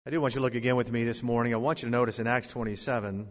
I do want you to look again with me this morning. I want you to notice in Acts 27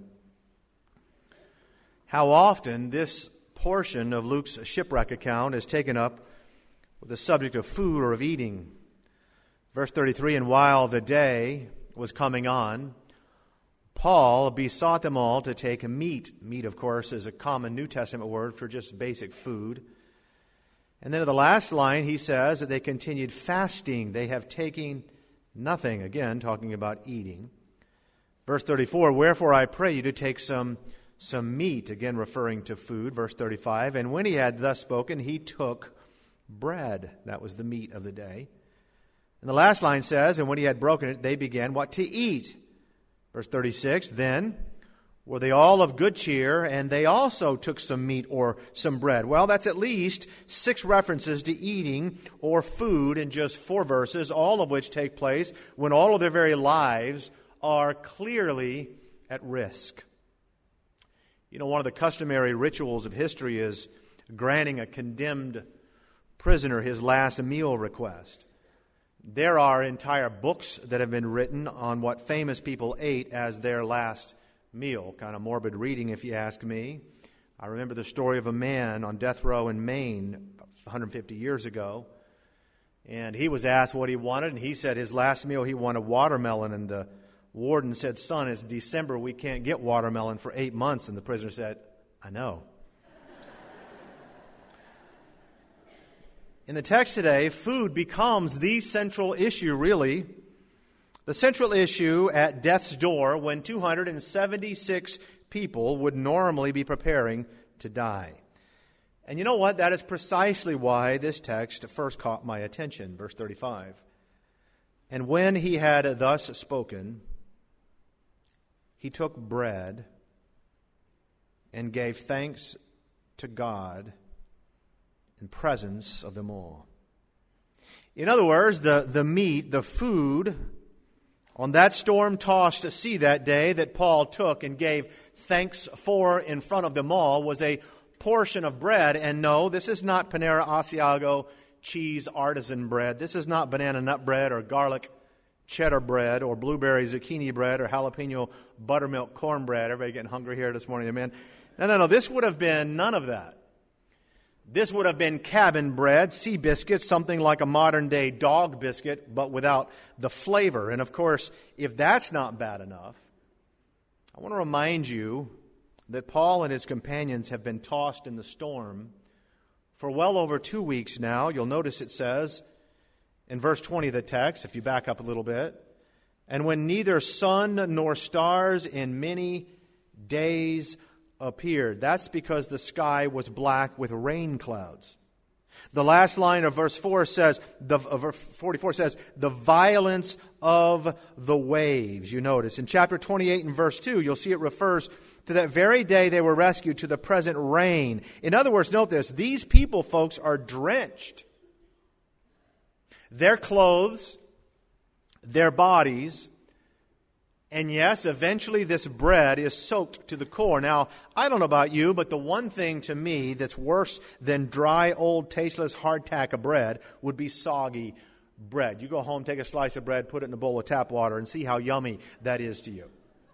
how often this portion of Luke's shipwreck account is taken up with the subject of food or of eating. Verse 33, and while the day was coming on, Paul besought them all to take meat. Meat, of course, is a common New Testament word for just basic food. And then in the last line, he says that they continued fasting. They have taken nothing, again, talking about eating. Verse 34, wherefore I pray you to take some meat, again referring to food. Verse 35, and when he had thus spoken, he took bread. That was the meat of the day. And the last line says, and when he had broken it, they began what? To eat. Verse 36, then were they all of good cheer, and they also took some meat or some bread. Well, that's at least 6 references to eating or food in just 4 verses, all of which take place when all of their very lives are clearly at risk. You know, one of the customary rituals of history is granting a condemned prisoner his last meal request. There are entire books that have been written on what famous people ate as their last meal. Kind of morbid reading, if you ask me. I remember the story of a man on death row in Maine 150 years ago. And he was asked what he wanted, and he said his last meal he wanted watermelon. And the warden said, son, it's December, we can't get watermelon for 8 months. And the prisoner said, I know. In the text today, food becomes the central issue, really. The central issue at death's door when 276 people would normally be preparing to die. And you know what? That is precisely why this text first caught my attention. Verse 35. And when he had thus spoken, he took bread and gave thanks to God in presence of them all. In other words, the meat, the food on that storm-tossed sea that day that Paul took and gave thanks for in front of them all was a portion of bread. And no, this is not Panera Asiago cheese artisan bread. This is not banana nut bread or garlic cheddar bread or blueberry zucchini bread or jalapeno buttermilk cornbread. Everybody getting hungry here this morning, amen? No. This would have been none of that. This would have been cabin bread, sea biscuits, something like a modern-day dog biscuit, but without the flavor. And of course, if that's not bad enough, I want to remind you that Paul and his companions have been tossed in the storm for well over 2 weeks now. You'll notice it says in verse 20 of the text, if you back up a little bit, and when neither sun nor stars in many days appeared. That's because the sky was black with rain clouds. The last line of verse 4 says, verse 44 says, the violence of the waves. You notice in chapter 28 and verse 2, you'll see it refers to that very day they were rescued to the present rain. In other words, note this, these people, folks, are drenched. Their clothes, their bodies, and yes, eventually this bread is soaked to the core. Now, I don't know about you, but the one thing to me that's worse than dry, old, tasteless hardtack of bread would be soggy bread. You go home, take a slice of bread, put it in a bowl of tap water, and see how yummy that is to you.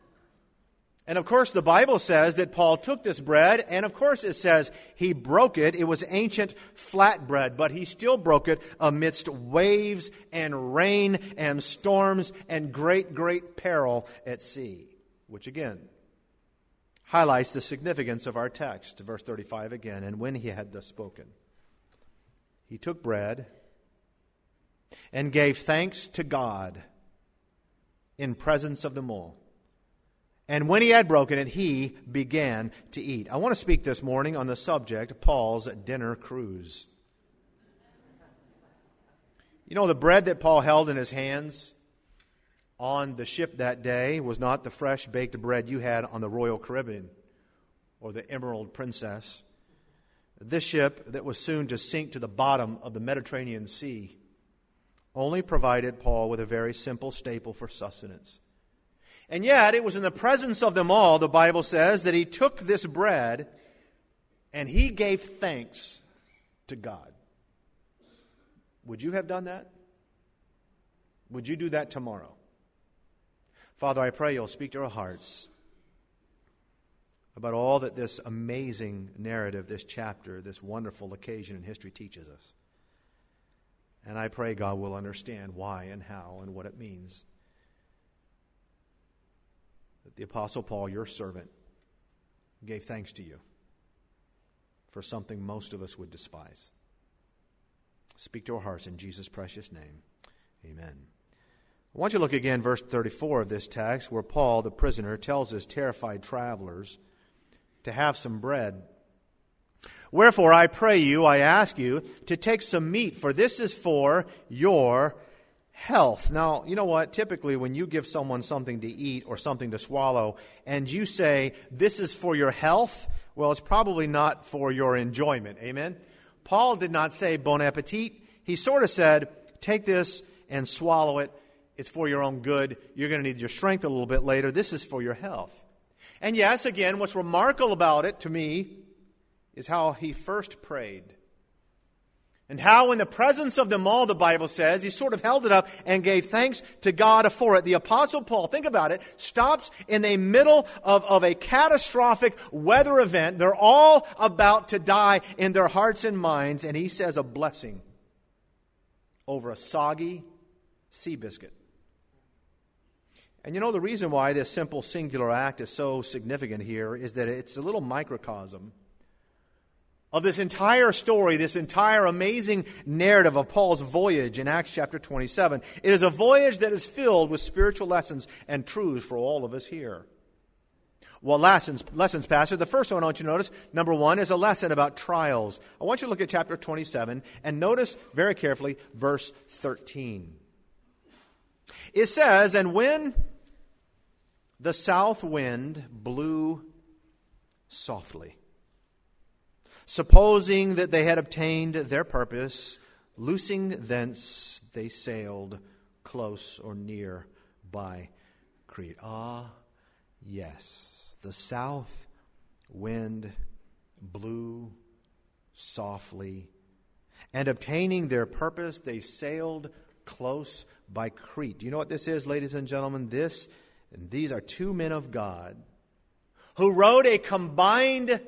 And of course, the Bible says that Paul took this bread, and of course it says he broke it. It was ancient flat bread, but he still broke it amidst waves and rain and storms and great, great peril at sea, which again highlights the significance of our text. Verse 35 again, and when he had thus spoken, he took bread and gave thanks to God in presence of them all. And when he had broken it, he began to eat. I want to speak this morning on the subject, Paul's dinner cruise. You know, the bread that Paul held in his hands on the ship that day was not the fresh baked bread you had on the Royal Caribbean or the Emerald Princess. This ship that was soon to sink to the bottom of the Mediterranean Sea only provided Paul with a very simple staple for sustenance. And yet, it was in the presence of them all, the Bible says, that he took this bread and he gave thanks to God. Would you have done that? Would you do that tomorrow? Father, I pray you'll speak to our hearts about all that this amazing narrative, this chapter, this wonderful occasion in history teaches us. And I pray God will understand why and how and what it means that the Apostle Paul, your servant, gave thanks to you for something most of us would despise. Speak to our hearts in Jesus' precious name. Amen. I want you to look again, verse 34 of this text, where Paul, the prisoner, tells his terrified travelers to have some bread. Wherefore, I pray you, I ask you, to take some meat, for this is for your health. Now, you know what? Typically, when you give someone something to eat or something to swallow, and you say, this is for your health, well, it's probably not for your enjoyment. Amen? Paul did not say bon appetit. He sort of said, take this and swallow it. It's for your own good. You're going to need your strength a little bit later. This is for your health. And yes, again, what's remarkable about it to me is how he first prayed. And how in the presence of them all, the Bible says, he sort of held it up and gave thanks to God for it. The Apostle Paul, think about it, stops in the middle of a catastrophic weather event. They're all about to die in their hearts and minds. And he says a blessing over a soggy sea biscuit. And you know, the reason why this simple singular act is so significant here is that it's a little microcosm of this entire story, this entire amazing narrative of Paul's voyage in Acts chapter 27. It is a voyage that is filled with spiritual lessons and truths for all of us here. Well, lessons, Pastor. The first one I want you to notice, number one, is a lesson about trials. I want you to look at chapter 27 and notice very carefully verse 13. It says, and when the south wind blew softly, supposing that they had obtained their purpose, loosing thence they sailed close or near by Crete. Ah, yes, the south wind blew softly, and obtaining their purpose, they sailed close by Crete. Do you know what this is, ladies and gentlemen? These are two men of God who wrote a combined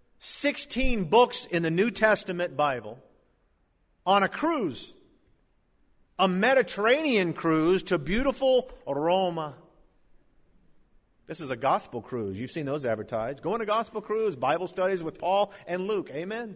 16 books in the New Testament Bible on a cruise, a Mediterranean cruise to beautiful Rome. This is a gospel cruise. You've seen those advertised. Go on a gospel cruise, Bible studies with Paul and Luke. Amen.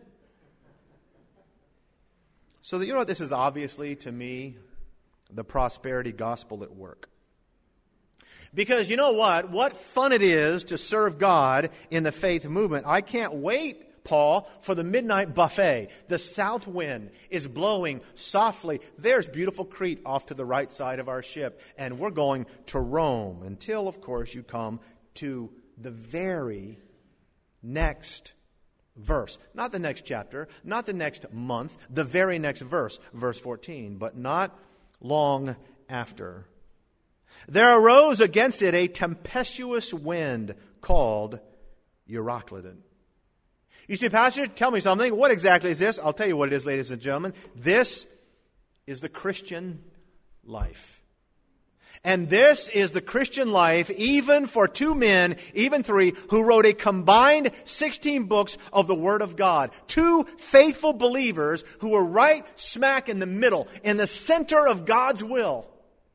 So that you know what this is obviously to me, the prosperity gospel at work. Because you know what? What fun it is to serve God in the faith movement. I can't wait, Paul, for the midnight buffet. The south wind is blowing softly. There's beautiful Crete off to the right side of our ship. And we're going to Rome until, of course, you come to the very next verse. Not the next chapter, not the next month, the very next verse, verse 14. But not long after. There arose against it a tempestuous wind called Euroclydon. You say, Pastor, tell me something. What exactly is this? I'll tell you what it is, ladies and gentlemen. This is the Christian life. And this is the Christian life even for two men, even three, who wrote a combined 16 books of the Word of God. Two faithful believers who were right smack in the middle, in the center of God's will.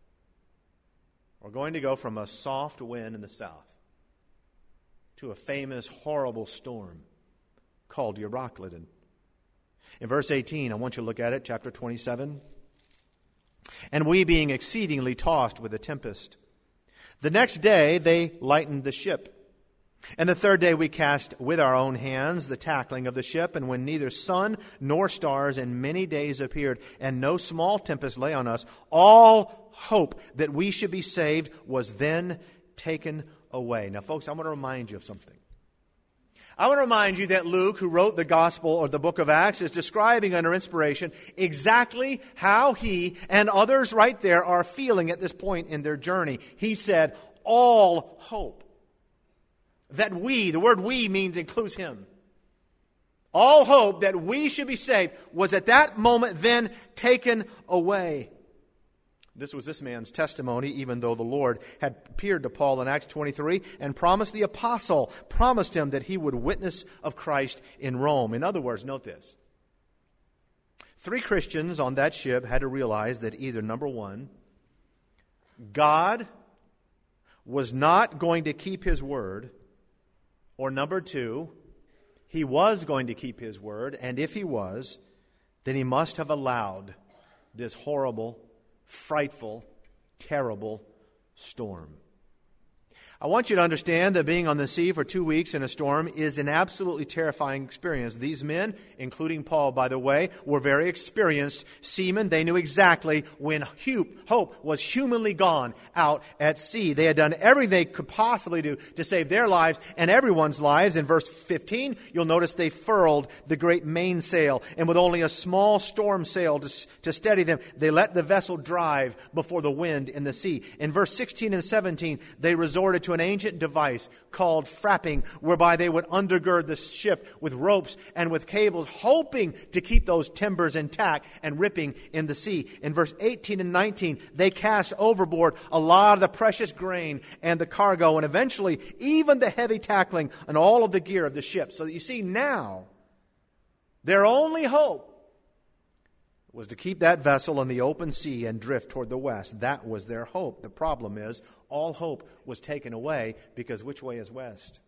We're going to go from a soft wind in the south to a famous, horrible storm called Euroclydon. In verse 18, I want you to look at it, chapter 27. And we being exceedingly tossed with a tempest. The next day they lightened the ship. And the third day we cast with our own hands the tackling of the ship, and when neither sun nor stars in many days appeared, and no small tempest lay on us, all hope that we should be saved was then taken away. Now, folks, I want to remind you of something. I want to remind you that Luke, who wrote the Gospel or the book of Acts, is describing under inspiration exactly how he and others right there are feeling at this point in their journey. He said, all hope. That we, the word we includes him. All hope that we should be saved was at that moment then taken away. This was this man's testimony, even though the Lord had appeared to Paul in Acts 23 and promised him that he would witness of Christ in Rome. In other words, note this. 3 Christians on that ship had to realize that either, number one, God was not going to keep His word, or number two, He was going to keep His word, and if He was, then He must have allowed this horrible, frightful, terrible storm. I want you to understand that being on the sea for 2 weeks in a storm is an absolutely terrifying experience. These men, including Paul, by the way, were very experienced seamen. They knew exactly when hope was humanly gone out at sea. They had done everything they could possibly do to save their lives and everyone's lives. In verse 15, you'll notice they furled the great mainsail, and with only a small storm sail to steady them, they let the vessel drive before the wind in the sea. In verse 16 and 17, they resorted to an ancient device called frapping, whereby they would undergird the ship with ropes and with cables, hoping to keep those timbers intact and ripping in the sea. In verse 18 and 19, they cast overboard a lot of the precious grain and the cargo, and eventually even the heavy tackling and all of the gear of the ship. So that you see now, their only hope was to keep that vessel in the open sea and drift toward the west. That was their hope. The problem is, all hope was taken away, because which way is west?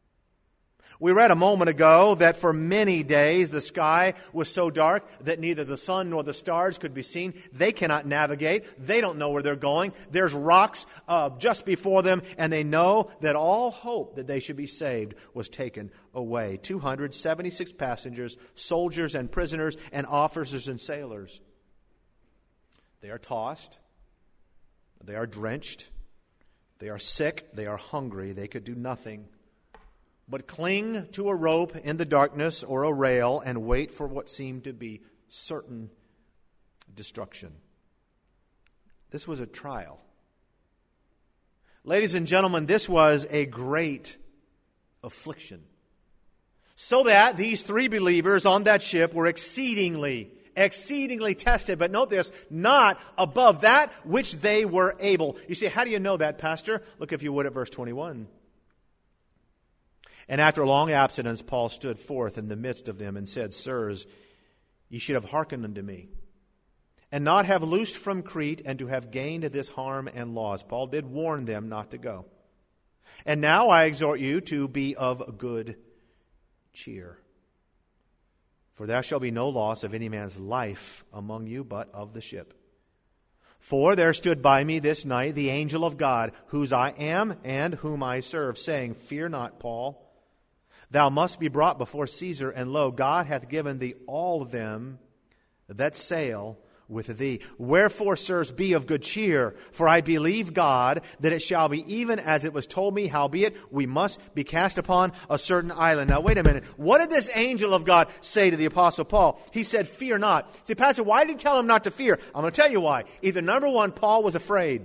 We read a moment ago that for many days the sky was so dark that neither the sun nor the stars could be seen. They cannot navigate. They don't know where they're going. There's rocks just before them, and they know that all hope that they should be saved was taken away. 276 passengers, soldiers and prisoners, and officers and sailors. They are tossed. They are drenched. They are sick. They are hungry. They could do nothing but cling to a rope in the darkness or a rail and wait for what seemed to be certain destruction. This was a trial. Ladies and gentlemen, this was a great affliction. So that these 3 believers on that ship were exceedingly tested. But note this, not above that which they were able. You say, how do you know that, Pastor? Look, if you would, at verse 21. And after a long abstinence, Paul stood forth in the midst of them and said, Sirs, ye should have hearkened unto me, and not have loosed from Crete, and to have gained this harm and loss. Paul did warn them not to go. And now I exhort you to be of good cheer. For there shall be no loss of any man's life among you, but of the ship. For there stood by me this night the angel of God, whose I am and whom I serve, saying, Fear not, Paul. Thou must be brought before Caesar, and lo, God hath given thee all them that sail with thee. Wherefore, sirs, be of good cheer, for I believe God that it shall be even as it was told me, howbeit we must be cast upon a certain island. Now, wait a minute. What did this angel of God say to the Apostle Paul? He said, fear not. See, Pastor, why did he tell him not to fear? I'm going to tell you why. Either, number one, Paul was afraid,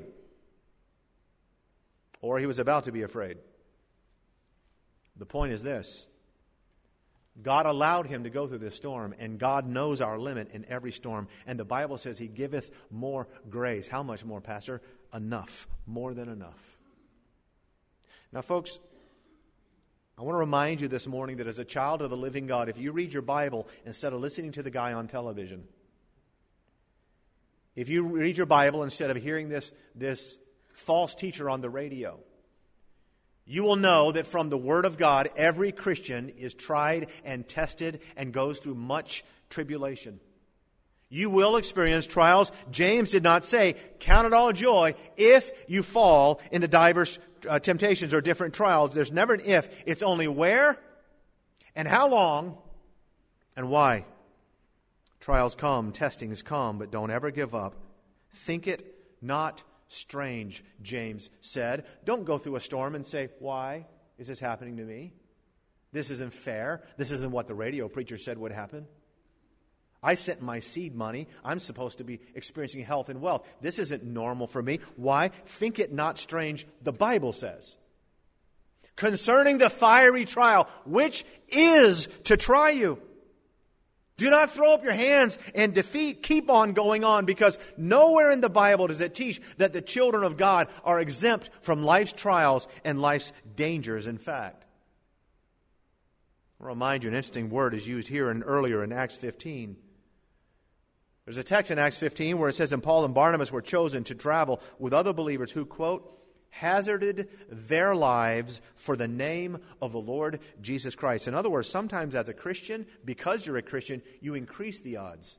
or he was about to be afraid. The point is this. God allowed him to go through this storm, and God knows our limit in every storm. And the Bible says He giveth more grace. How much more, Pastor? Enough. More than enough. Now, folks, I want to remind you this morning that as a child of the living God, if you read your Bible instead of listening to the guy on television, if you read your Bible instead of hearing this false teacher on the radio, you will know that from the Word of God, every Christian is tried and tested and goes through much tribulation. You will experience trials. James did not say, count it all joy if you fall into diverse temptations or different trials. There's never an if. It's only where and how long and why. Trials come, testings come, but don't ever give up. Think it not strange, James said. Don't go through a storm and say, why is this happening to me? This isn't fair. This isn't what the radio preacher said would happen. I sent my seed money. I'm supposed to be experiencing health and wealth. This isn't normal for me. Why? Think it not strange, the Bible says. Concerning the fiery trial, which is to try you. Do not throw up your hands in defeat. Keep on going on, because nowhere in the Bible does it teach that the children of God are exempt from life's trials and life's dangers. In fact, I'll remind you, an interesting word is used here and earlier in Acts 15. There's a text in Acts 15 where it says, and Paul and Barnabas were chosen to travel with other believers who, quote, hazarded their lives for the name of the Lord Jesus Christ. In other words, sometimes as a Christian, because you're a Christian, you increase the odds.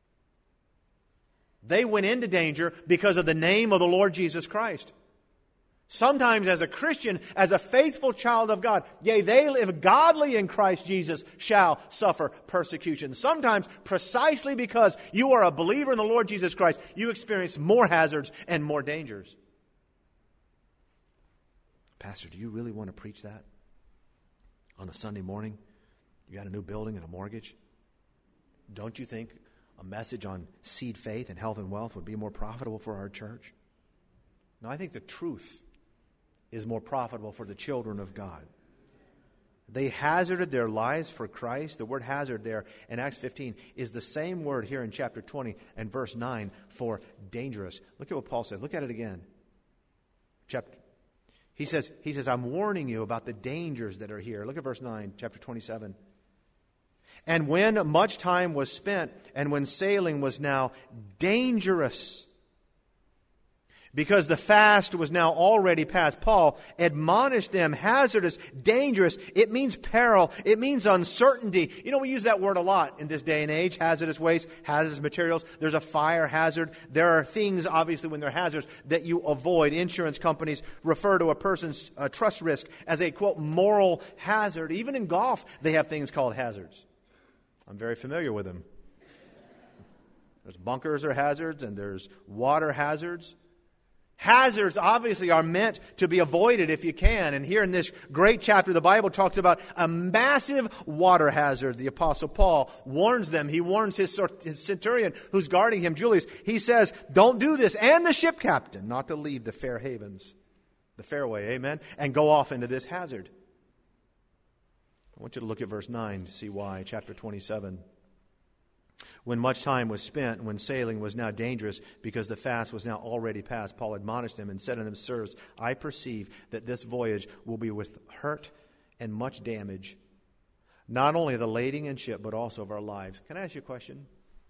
They went into danger because of the name of the Lord Jesus Christ. Sometimes as a Christian, as a faithful child of God, yea, they live godly in Christ Jesus shall suffer persecution. Sometimes, precisely because you are a believer in the Lord Jesus Christ, you experience more hazards and more dangers. Pastor, do you really want to preach that on a Sunday morning? You got a new building and a mortgage? Don't you think a message on seed faith and health and wealth would be more profitable for our church? No, I think the truth is more profitable for the children of God. They hazarded their lives for Christ. The word hazard there in Acts 15 is the same word here in chapter 20 and verse 9 for dangerous. Look at what Paul says. Look at it again. He says, I'm warning you about the dangers that are here. Look at verse 9, chapter 27. And when much time was spent, and when sailing was now dangerous, because the fast was now already past, Paul admonished them, hazardous, dangerous. It means peril. It means uncertainty. You know, we use that word a lot in this day and age. Hazardous waste, hazardous materials. There's a fire hazard. There are things, obviously, when they're hazards that you avoid. Insurance companies refer to a person's trust risk as a, quote, moral hazard. Even in golf, they have things called hazards. I'm very familiar with them. There's bunkers are hazards, and there's water hazards. Hazards obviously are meant to be avoided if you can. And here in this great chapter, the Bible talks about a massive water hazard. The Apostle Paul warns them. He warns his centurion who's guarding him, Julius. He says, don't do this. And the ship captain, not to leave the fair havens, the fairway, amen, and go off into this hazard. I want you to look at verse 9 to see why. Chapter 27. When much time was spent, and when sailing was now dangerous, because the fast was now already past, Paul admonished them and said unto them, sirs, I perceive that this voyage will be with hurt and much damage, not only of the lading and ship, but also of our lives. Can I ask you a question?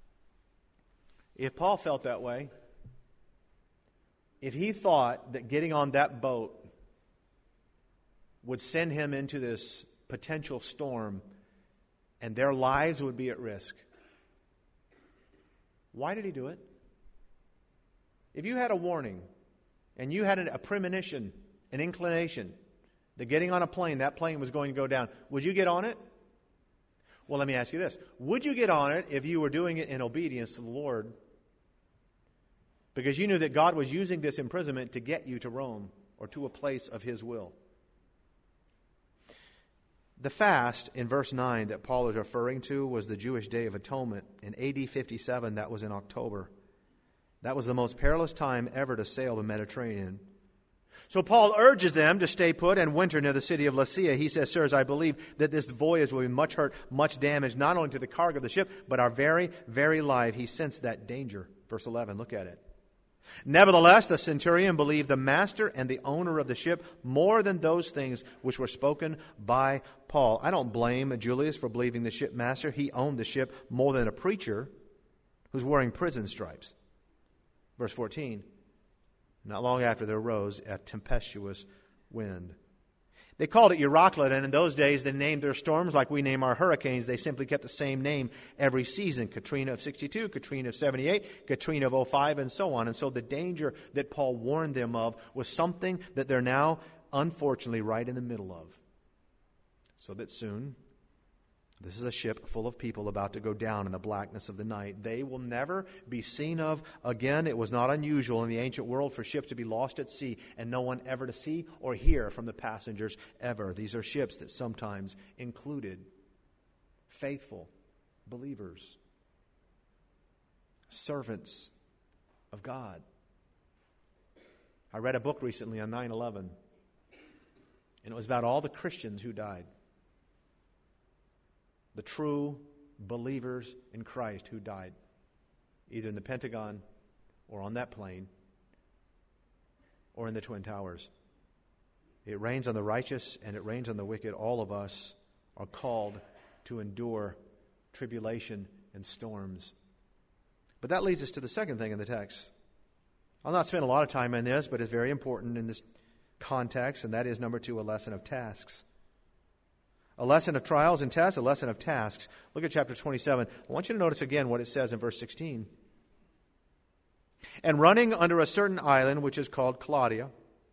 If Paul felt that way, if he thought that getting on that boat would send him into this potential storm and their lives would be at risk, why did he do it? If you had a warning and you had a premonition, an inclination that getting on a plane, that plane was going to go down, would you get on it? Well, let me ask you this. Would you get on it if you were doing it in obedience to the Lord? Because you knew that God was using this imprisonment to get you to Rome or to a place of His will. The fast in verse 9 that Paul is referring to was the Jewish Day of Atonement. In AD 57, that was in October. That was the most perilous time ever to sail the Mediterranean. So Paul urges them to stay put and winter near the city of Lasea. He says, sirs, I believe that this voyage will be much hurt, much damage, not only to the cargo of the ship, but our very, very life. He sensed that danger. Verse 11, look at it. Nevertheless, the centurion believed the master and the owner of the ship more than those things which were spoken by Paul. I don't blame Julius for believing the shipmaster. He owned the ship more than a preacher who's wearing prison stripes. Verse 14, not long after there arose a tempestuous wind. They called it Euroclid, and in those days they named their storms like we name our hurricanes. They simply kept the same name every season. Katrina of 62, Katrina of 78, Katrina of 05, and so on. And so the danger that Paul warned them of was something that they're now, unfortunately, right in the middle of. So that soon, this is a ship full of people about to go down in the blackness of the night. They will never be seen of again. It was not unusual in the ancient world for ships to be lost at sea and no one ever to see or hear from the passengers ever. These are ships that sometimes included faithful believers, servants of God. I read a book recently on 9/11, and it was about all the Christians who died. The true believers in Christ who died, either in the Pentagon or on that plane or in the Twin Towers. It rains on the righteous and it rains on the wicked. All of us are called to endure tribulation and storms. But that leads us to the second thing in the text. I'll not spend a lot of time on this, but it's very important in this context, and that is, number 2, a lesson of tasks. A lesson of trials and tests, a lesson of tasks. Look at chapter 27. I want you to notice again what it says in verse 16. And running under a certain island, which is called Clauda,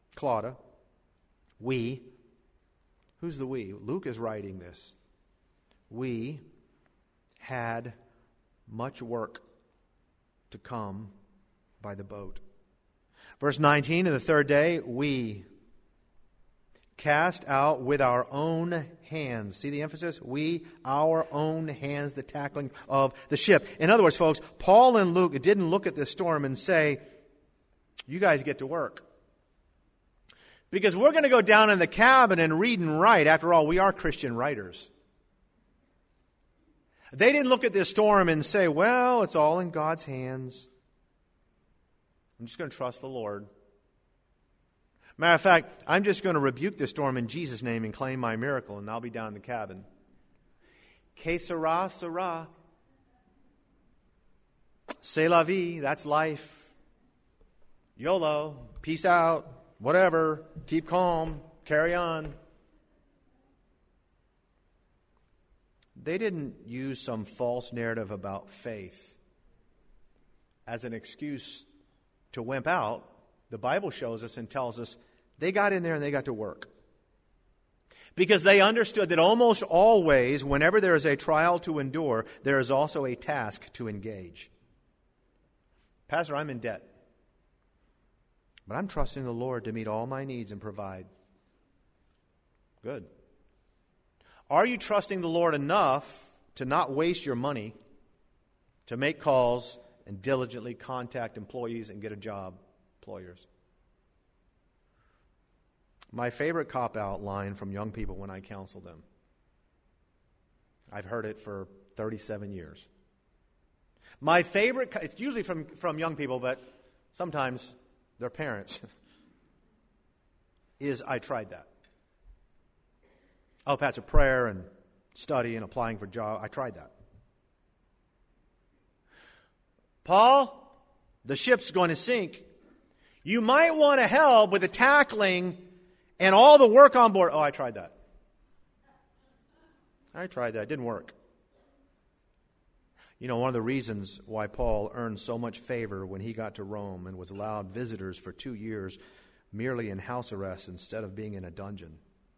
we, who's the we? Luke is writing this. We had much work to come by the boat. Verse 19, and the third day, we cast out with our own hands. See the emphasis? We, our own hands, the tackling of the ship. In other words, folks, Paul and Luke didn't look at this storm and say, you guys get to work. Because we're going to go down in the cabin and read and write. After all, we are Christian writers. They didn't look at this storm and say, well, it's all in God's hands. I'm just going to trust the Lord. Matter of fact, I'm just going to rebuke this storm in Jesus' name and claim my miracle, and I'll be down in the cabin. Que sera, sera. C'est la vie, that's life. YOLO, peace out, whatever, keep calm, carry on. They didn't use some false narrative about faith as an excuse to wimp out. The Bible shows us and tells us they got in there and they got to work. Because they understood that almost always, whenever there is a trial to endure, there is also a task to engage. Pastor, I'm in debt. But I'm trusting the Lord to meet all my needs and provide. Good. Are you trusting the Lord enough to not waste your money, to make calls and diligently contact employees and get a job, employers? My favorite cop-out line from young people when I counsel them. I've heard it for 37 years. My favorite, it's usually from young people, but sometimes their parents, is I tried that. Oh, Pastor, prayer and study and applying for a job, I tried that. Paul, the ship's going to sink. You might want to help with the tackling and all the work on board. Oh, I tried that. It didn't work. You know, one of the reasons why Paul earned so much favor when he got to Rome and was allowed visitors for 2 years merely in house arrest instead of being in a dungeon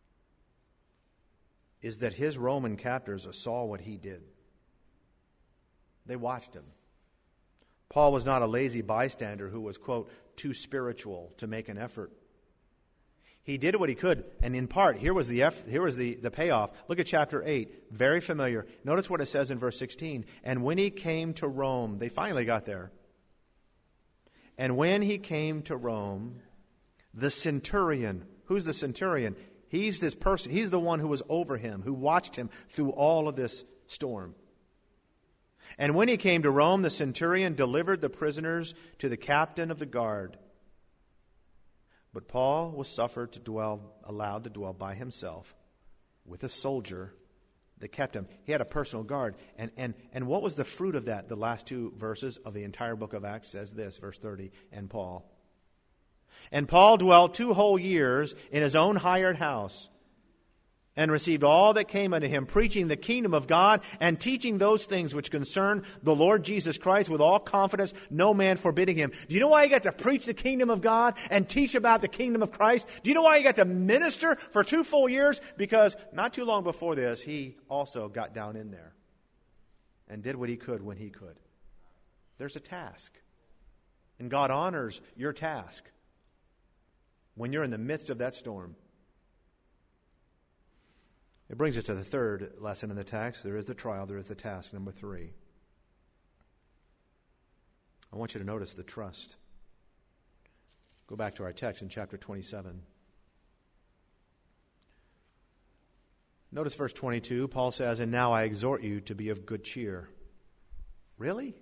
is that his Roman captors saw what he did. They watched him. Paul was not a lazy bystander who was, quote, too spiritual to make an effort. He did what he could, and in part, here was the payoff. Look at chapter 8, very familiar. Notice what it says in verse 16. And when he came to Rome, they finally got there. And when he came to Rome, the centurion, who's the centurion? He's this person, he's the one who was over him, who watched him through all of this storm. And when he came to Rome, the centurion delivered the prisoners to the captain of the guard. But Paul was allowed to dwell by himself with a soldier that kept him. He had a personal guard. And what was the fruit of that? The last 2 verses of the entire book of Acts says this, verse 30, and Paul dwelt 2 whole years in his own hired house and received all that came unto him, preaching the kingdom of God and teaching those things which concern the Lord Jesus Christ with all confidence, no man forbidding him. Do you know why he got to preach the kingdom of God and teach about the kingdom of Christ? Do you know why he got to minister for 2 full years? Because not too long before this, he also got down in there and did what he could when he could. There's a task. And God honors your task when you're in the midst of that storm. It brings us to the third lesson in the text. There is the trial, there is the task. Number 3. I want you to notice the trust. Go back to our text in chapter 27. Notice verse 22. Paul says, "And now I exhort you to be of good cheer." Really?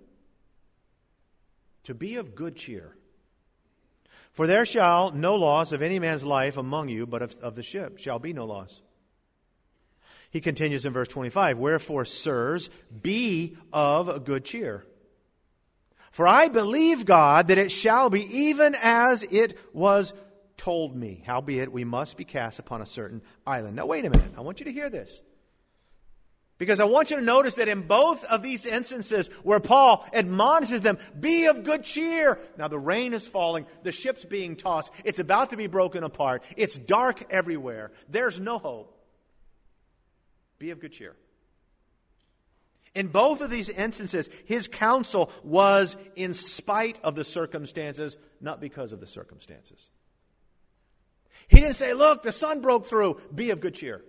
To be of good cheer. "For there shall no loss of any man's life among you, but of the ship shall be no loss." He continues in verse 25, "Wherefore, sirs, be of good cheer. For I believe God that it shall be even as it was told me. Howbeit we must be cast upon a certain island." Now wait a minute. I want you to hear this. Because I want you to notice that in both of these instances where Paul admonishes them, be of good cheer. Now the rain is falling. The ship's being tossed. It's about to be broken apart. It's dark everywhere. There's no hope. Be of good cheer. In both of these instances, his counsel was in spite of the circumstances, not because of the circumstances. He didn't say, look, the sun broke through. Be of good cheer.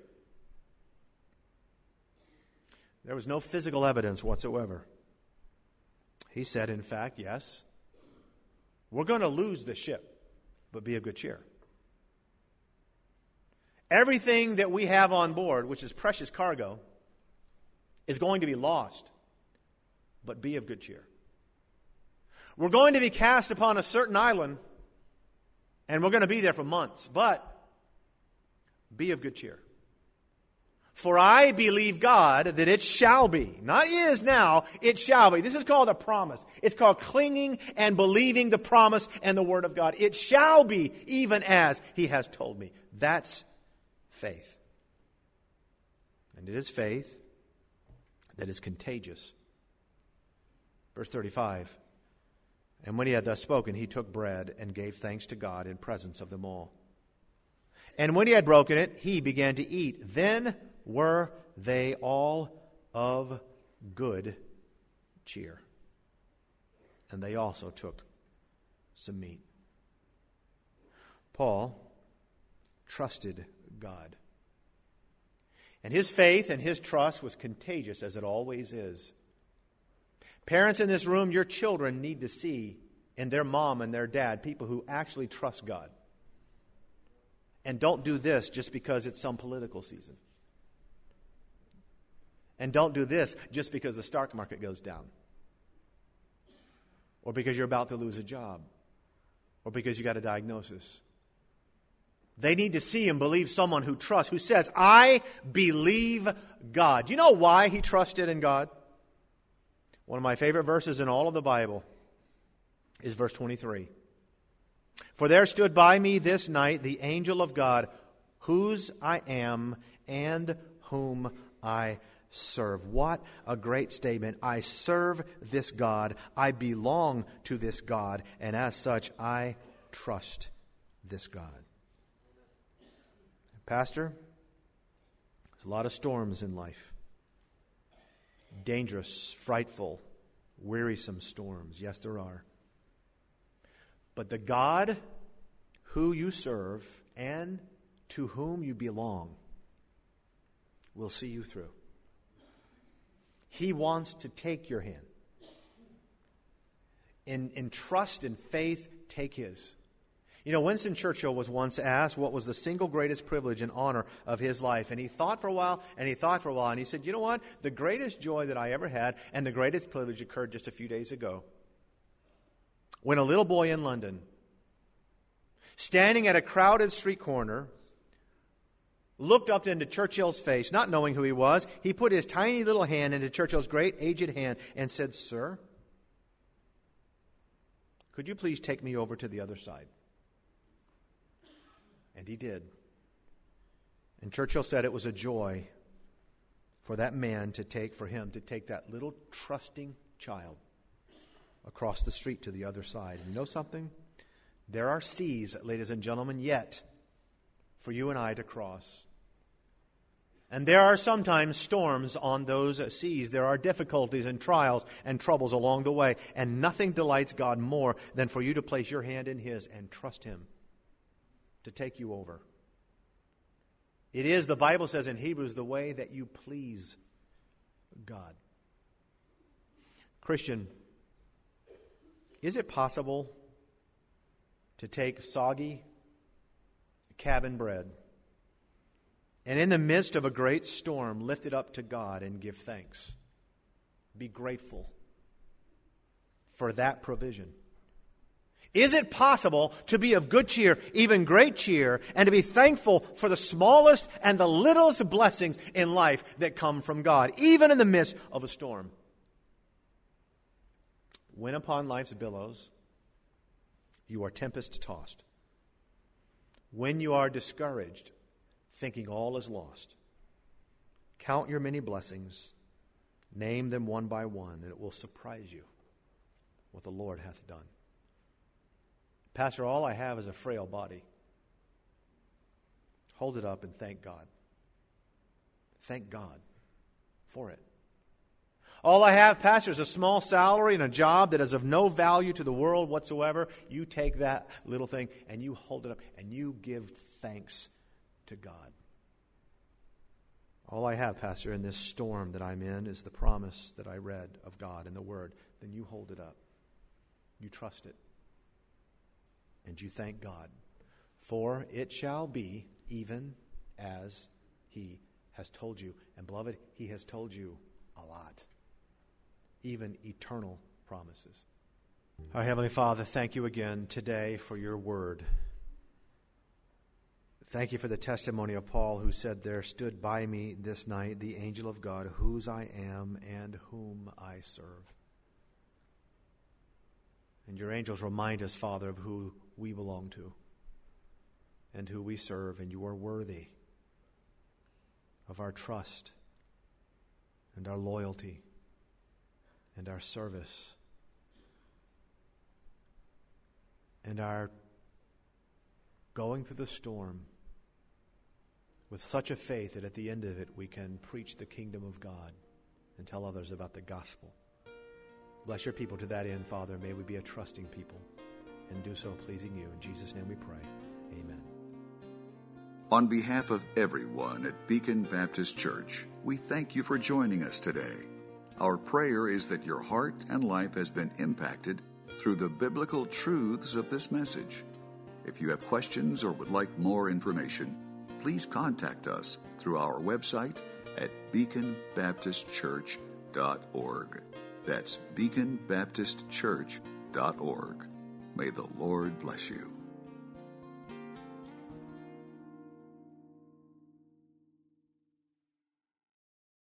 There was no physical evidence whatsoever. He said, in fact, yes, we're going to lose the ship, but be of good cheer. Everything that we have on board, which is precious cargo, is going to be lost, but be of good cheer. We're going to be cast upon a certain island, and we're going to be there for months, but be of good cheer. For I believe God that it shall be. Not is now, it shall be. This is called a promise. It's called clinging and believing the promise and the word of God. It shall be even as he has told me. That's faith. And it is faith that is contagious. Verse 35. And when he had thus spoken, he took bread and gave thanks to God in presence of them all. And when he had broken it, he began to eat. Then were they all of good cheer. And they also took some meat. Paul trusted God. And his faith and his trust was contagious, as it always is. Parents in this room, your children need to see in their mom and their dad people who actually trust God. And don't do this just because it's some political season. And don't do this just because the stock market goes down. Or because you're about to lose a job. Or because you got a diagnosis. They need to see and believe someone who trusts, who says, I believe God. Do you know why he trusted in God? One of my favorite verses in all of the Bible is verse 23. For there stood by me this night the angel of God, whose I am and whom I serve. What a great statement. I serve this God. I belong to this God. And as such, I trust this God. Pastor, there's a lot of storms in life. Dangerous, frightful, wearisome storms. Yes, there are. But the God who you serve and to whom you belong will see you through. He wants to take your hand. In trust and faith, take his. You know, Winston Churchill was once asked what was the single greatest privilege and honor of his life. And he thought for a while, and he said, you know what? The greatest joy that I ever had and the greatest privilege occurred just a few days ago. When a little boy in London, standing at a crowded street corner, looked up into Churchill's face, not knowing who he was. He put his tiny little hand into Churchill's great aged hand and said, Sir, could you please take me over to the other side? And he did. And Churchill said it was a joy for that man to take that little trusting child across the street to the other side. And you know something? There are seas, ladies and gentlemen, yet for you and I to cross. And there are sometimes storms on those seas. There are difficulties and trials and troubles along the way. And nothing delights God more than for you to place your hand in his and trust him to take you over. It is, the Bible says in Hebrews, the way that you please God. Christian, is it possible to take soggy cabin bread And in the midst of a great storm, lift it up to God and give thanks. Be grateful for that provision. Is it possible to be of good cheer, even great cheer, and to be thankful for the smallest and the littlest blessings in life that come from God, even in the midst of a storm? When upon life's billows you are tempest-tossed, when you are discouraged, thinking all is lost, count your many blessings, name them one by one, and it will surprise you what the Lord hath done. Pastor, all I have is a frail body. Hold it up and thank God. Thank God for it. All I have, Pastor, is a small salary and a job that is of no value to the world whatsoever. You take that little thing and you hold it up and you give thanks to God. All I have, Pastor, in this storm that I'm in is the promise that I read of God in the Word. Then you hold it up. You trust it. And you thank God. For it shall be even as He has told you. And beloved, He has told you a lot. Even eternal promises. Our Heavenly Father, thank you again today for your word. Thank you for the testimony of Paul, who said, there stood by me this night the angel of God, whose I am and whom I serve. And your angels remind us, Father, of who we belong to and who we serve, and you are worthy of our trust and our loyalty and our service and our going through the storm with such a faith that at the end of it we can preach the kingdom of God and tell others about the gospel. Bless your people to that end, Father. May we be a trusting people and do so pleasing you. In Jesus' name we pray. Amen. On behalf of everyone at Beacon Baptist Church, we thank you for joining us today. Our prayer is that your heart and life has been impacted through the biblical truths of this message. If you have questions or would like more information, please contact us through our website at beaconbaptistchurch.org. That's beaconbaptistchurch.org. May the Lord bless you.